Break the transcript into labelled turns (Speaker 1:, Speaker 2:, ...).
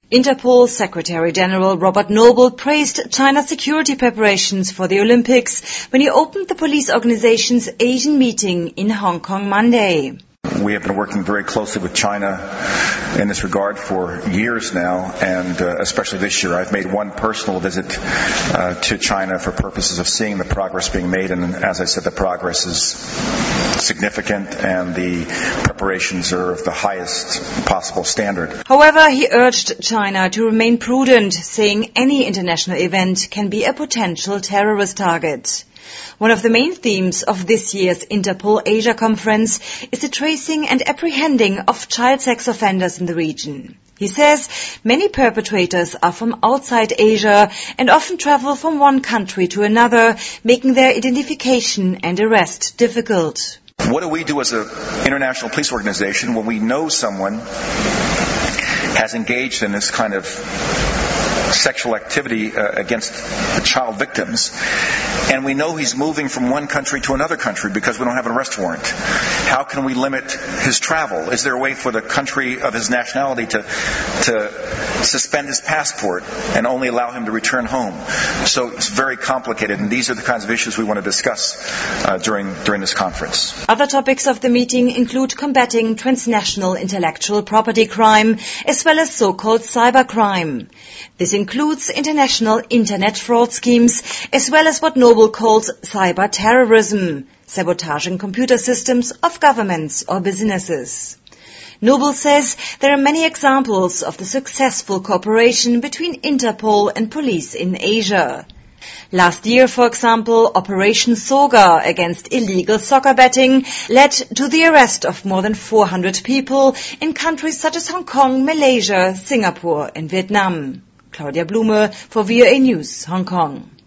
Speaker 1: Interpol Secretary General Robert Noble praised China's security preparations for the Olympics when he opened the police organization's Asian meeting in Hong Kong Monday.
Speaker 2: We have been working very closely with China in this regard for years now, and especially this year. I've made one personal visit to China for purposes of seeing the progress being made, and as I said, the progress is significant and the preparations are of the highest possible standard.
Speaker 1: However, he urged China to remain prudent, saying any international event can be a potential terrorist target. One of the main themes of this year's Interpol Asia Conference is the tracing and apprehending of child sex offenders in the region. He says many perpetrators are from outside Asia and often travel from one country to another, making their identification and arrest difficult.
Speaker 2: What do we do as an international police organization when we know someone has engaged in this kind of sexual activity against the child victims, and we know he's moving from one country to another country because we don't have an arrest warrant? How can we limit his travel? Is there a way for the country of his nationality to suspend his passport and only allow him to return home? So it's very complicated, and these are the kinds of issues we want to discuss during this conference.
Speaker 1: Other topics of the meeting include combating transnational intellectual property crime as well as so-called cybercrime. This includes international internet fraud schemes as well as what Noble calls cyber terrorism, sabotaging computer systems of governments or businesses. Noble says there are many examples of the successful cooperation between Interpol and police in Asia. Last year, for example, Operation Soga against illegal soccer betting led to the arrest of more than 400 people in countries such as Hong Kong, Malaysia, Singapore and Vietnam. Claudia Blume for VOA News, Hong Kong.